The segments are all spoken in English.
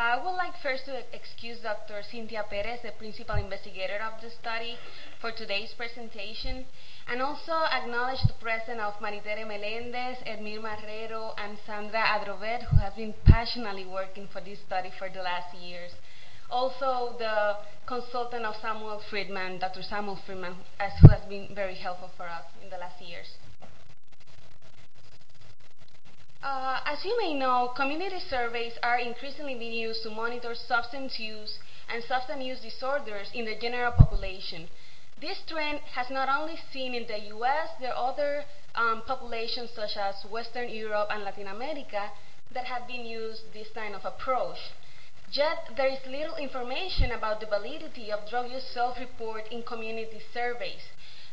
I would like first to excuse Dr. Cynthia Perez, the principal investigator of the study, for today's presentation, and also acknowledge the presence of Maritere Melendez, Edmir Marrero, and Sandra Adrovet, who have been passionately working for this study for the last years. Also, the consultant of Samuel Friedman, Dr. Samuel Friedman, who has been very helpful for us in the last years. As you may know, community surveys are increasingly being used to monitor substance use and substance use disorders in the general population. This trend has not only seen in the US, there are other populations such as Western Europe and Latin America that have been used this kind of approach. Yet there is little information about the validity of drug use self-report in community surveys.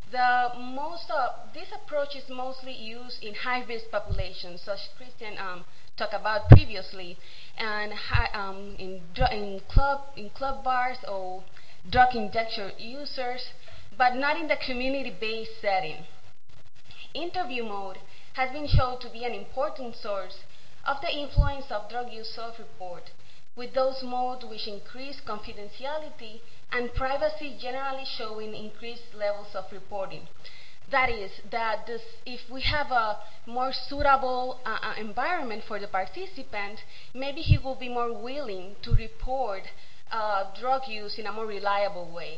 This approach is mostly used in high-risk populations, such Christian talked about previously, and in club bars or drug injection users, but not in the community-based setting. Interview mode has been shown to be an important source of the influence of drug use self-report, with those modes which increase confidentiality and privacy generally showing increased levels of reporting. That is, if we have a more suitable environment for the participant, maybe he will be more willing to report drug use in a more reliable way.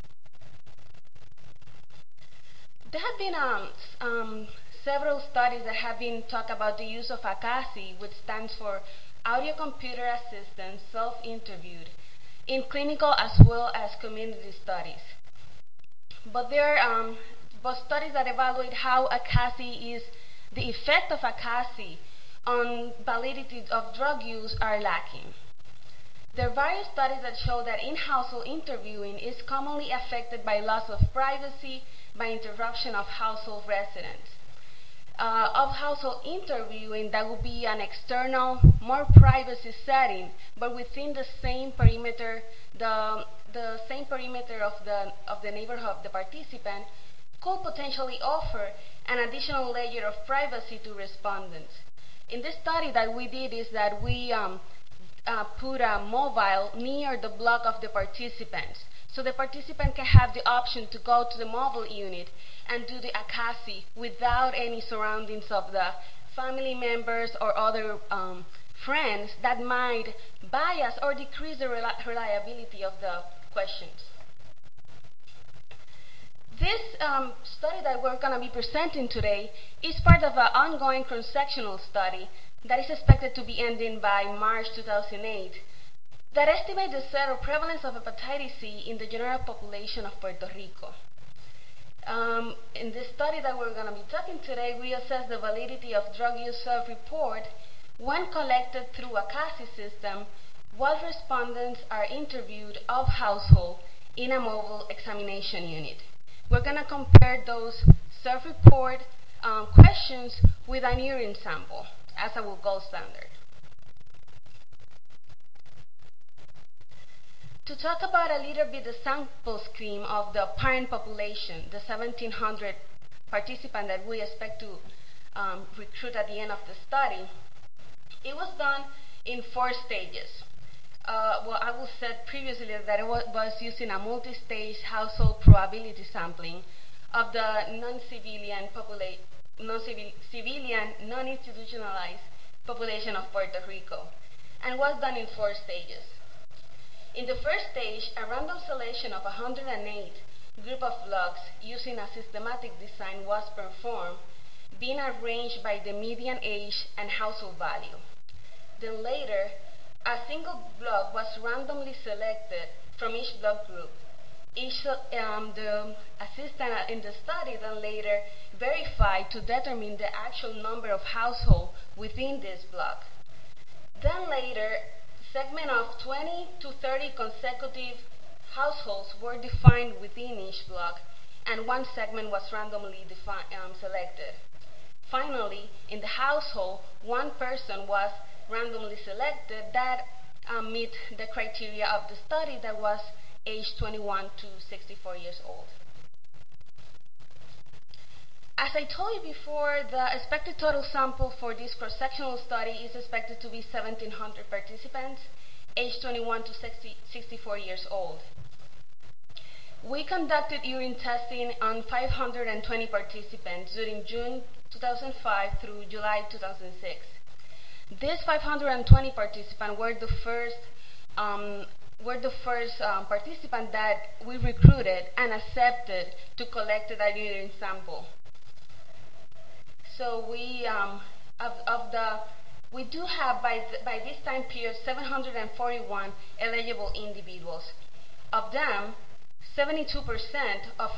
There have been several studies that have been talked about the use of ACASI, which stands for Audio Computer Assistant Self-Interviewed, in clinical as well as community studies. But there are studies that evaluate how ACASI is, the effect of ACASI on validity of drug use are lacking. There are various studies that show that in-household interviewing is commonly affected by loss of privacy, by interruption of household residents. Of household interviewing, that would be an external, more privacy setting, but within the same perimeter, the same perimeter of the neighborhood of the participant could potentially offer an additional layer of privacy to respondents. In this study that we did is that we put a mobile near the block of the participants, so the participant can have the option to go to the mobile unit and do the ACASI without any surroundings of the family members or other friends that might bias or decrease the reliability of the questions. This study that we're going to be presenting today is part of an ongoing cross-sectional study that is expected to be ending by March 2008 that estimates the seroprevalence of hepatitis C in the general population of Puerto Rico. In this study that we're going to be talking today, we assess the validity of drug use self-report when collected through a CASI system while respondents are interviewed of household in a mobile examination unit. We're going to compare those self-report questions with an urine sample as a gold standard. To talk about a little bit the sample scheme of the parent population, the 1,700 participants that we expect to recruit at the end of the study, it was done in 4 stages. I will said previously that it was using a multi-stage household probability sampling of the non-civilian, non-institutionalized population of Puerto Rico, and was done in 4 stages. In the first stage, a random selection of 108 group of blocks using a systematic design was performed, being arranged by the median age and household value. Then later, a single block was randomly selected from each block group. The assistant in the study then later verified to determine the actual number of households within this block. Then later, segment of 20 to 30 consecutive households were defined within each block, and one segment was randomly selected. Finally, in the household, one person was randomly selected that meet the criteria of the study, that was age 21 to 64 years old. As I told you before, the expected total sample for this cross-sectional study is expected to be 1,700 participants, age 21 to 64 years old. We conducted urine testing on 520 participants during June 2005 through July 2006. These 520 participants were the first participant that we recruited and accepted to collect a urine sample. So we do have by this time period 741 eligible individuals. Of them, 72% of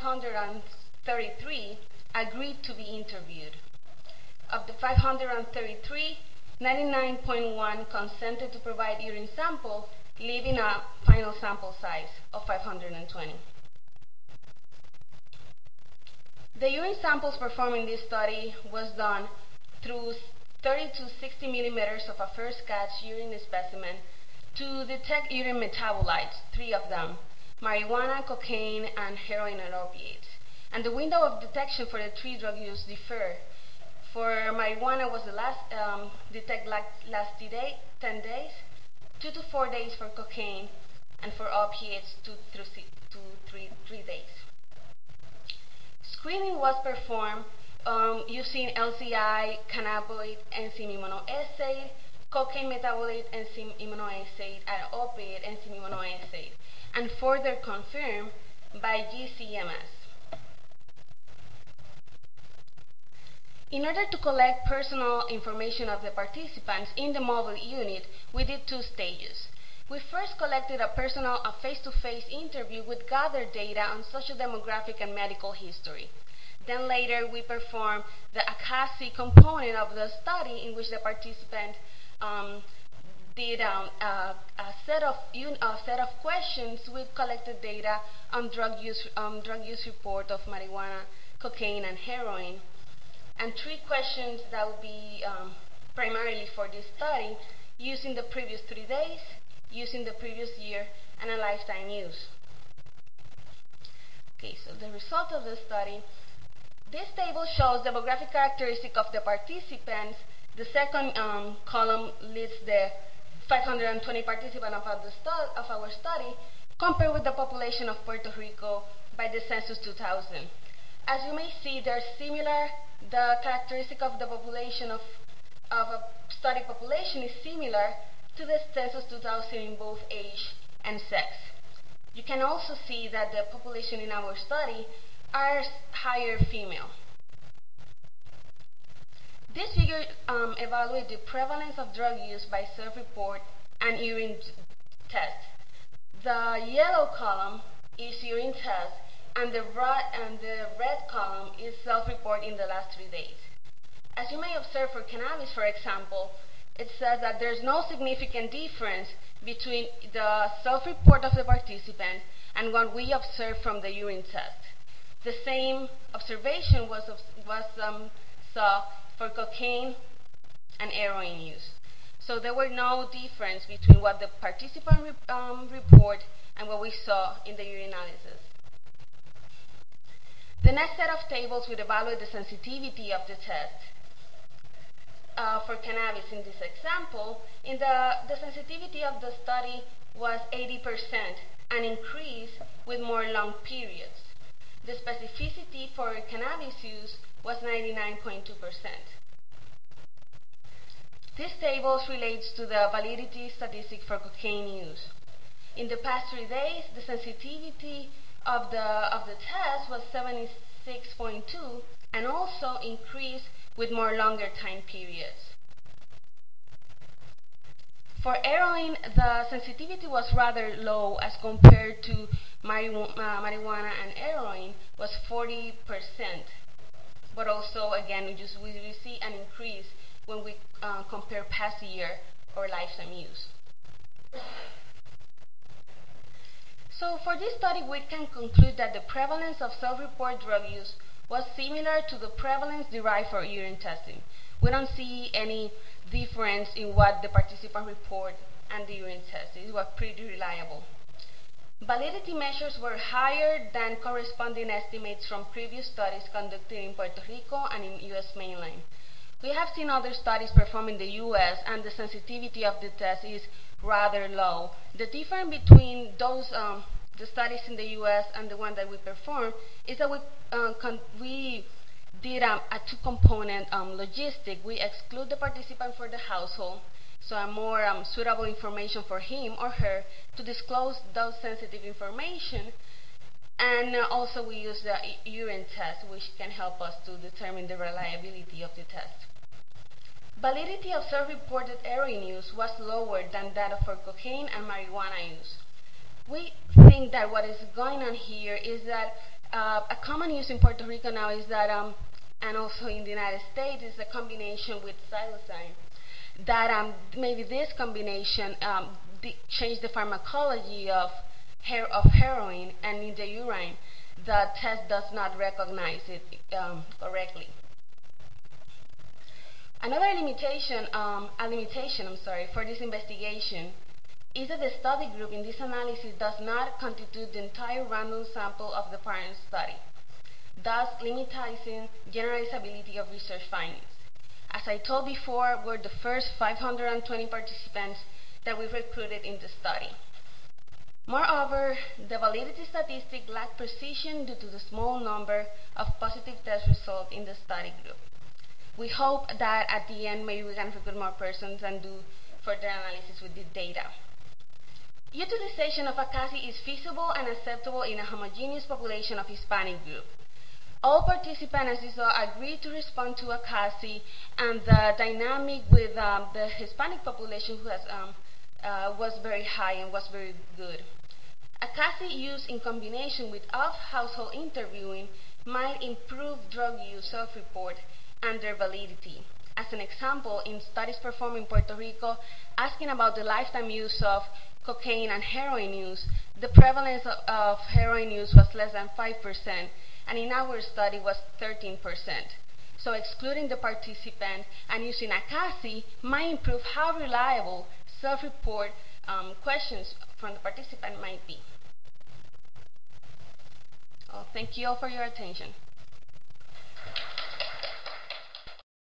533 agreed to be interviewed. Of the 533, 99.1 consented to provide urine sample, leaving a final sample size of 520. The urine samples performed in this study was done through 30 to 60 millimeters of a first catch urine specimen to detect urine metabolites, 3 of them: marijuana, cocaine, and heroin and opiates. And the window of detection for the 3 drug use differ. For marijuana was the last detect last 10 days, 2 to 4 days for cocaine, and for opiates 2 to 3 days. Screening was performed using LCI, cannabinoid enzyme immunoassay, cocaine metabolite enzyme immunoassay, and opiate enzyme immunoassay, and further confirmed by GCMS. In order to collect personal information of the participants in the mobile unit, we did 2 stages. We first collected a face-to-face interview with gathered data on social demographic and medical history. Then later we performed the ACASI component of the study, in which the participant did a set of questions with collected data on drug use report of marijuana, cocaine, and heroin, and 3 questions that would be primarily for this study, using the previous 3 days, using the previous year, and a lifetime use. Okay, so the result of the study. This table shows demographic characteristic of the participants. The second column lists the 520 participants of our study compared with the population of Puerto Rico by the Census 2000. As you may see, they're similar. The characteristic of the population of a study population is similar to the Census 2000 in both age and sex. You can also see that the population in our study are higher female. This figure evaluates the prevalence of drug use by self-report and urine test. The yellow column is urine test, and the red column is self-report in the last 3 days. As you may observe for cannabis, for example, it says that there's no significant difference between the self-report of the participant and what we observed from the urine test. The same observation was saw for cocaine and heroin use. So there were no difference between what the participant report and what we saw in the urinalysis. The next set of tables would evaluate the sensitivity of the test. For cannabis in this example, the sensitivity of the study was 80%, an increase with more long periods. The specificity for cannabis use was 99.2%. This table relates to the validity statistic for cocaine use. In the past 3 days, the sensitivity of the test was 76.2 and also increased with more longer time periods. For heroin, the sensitivity was rather low as compared to marijuana, and heroin was 40%. But also, again, we see an increase when we compare past year or lifetime use. So for this study, we can conclude that the prevalence of self-report drug use was similar to the prevalence derived for urine testing. We don't see any difference in what the participant report and the urine test. It was pretty reliable. Validity measures were higher than corresponding estimates from previous studies conducted in Puerto Rico and in U.S. mainland. We have seen other studies performed in the US, and the sensitivity of the test is rather low. The difference between those the studies in the US and the one that we performed is that we did a two-component logistic. We exclude the participant for the household, so a more suitable information for him or her to disclose those sensitive information. And also we use the urine test, which can help us to determine the reliability of the test. Validity of self-reported heroin use was lower than that for cocaine and marijuana use. We think that what is going on here is that a common use in Puerto Rico now is that, and also in the United States, is a combination with psilocybin. That maybe this combination changed the pharmacology of heroin, and in the urine, the test does not recognize it correctly. Another limitation, for this investigation is that the study group in this analysis does not constitute the entire random sample of the parent study, thus limiting generalizability of research findings. As I told before, we're the first 520 participants that we recruited in the study. Moreover, the validity statistic lacked precision due to the small number of positive test results in the study group. We hope that at the end maybe we can recruit more persons and do further analysis with the data. Utilization of ACACI is feasible and acceptable in a homogeneous population of Hispanic group. All participants, as you saw, agreed to respond to ACACI, and the dynamic with the Hispanic population who has, was very high and was very good. ACACI used in combination with off-household interviewing might improve drug use self-report and their validity. As an example, in studies performed in Puerto Rico asking about the lifetime use of cocaine and heroin use, the prevalence of heroin use was less than 5%, and in our study was 13%. So excluding the participant and using ACACI might improve how reliable self-report questions from the participant might be. Thank you all for your attention.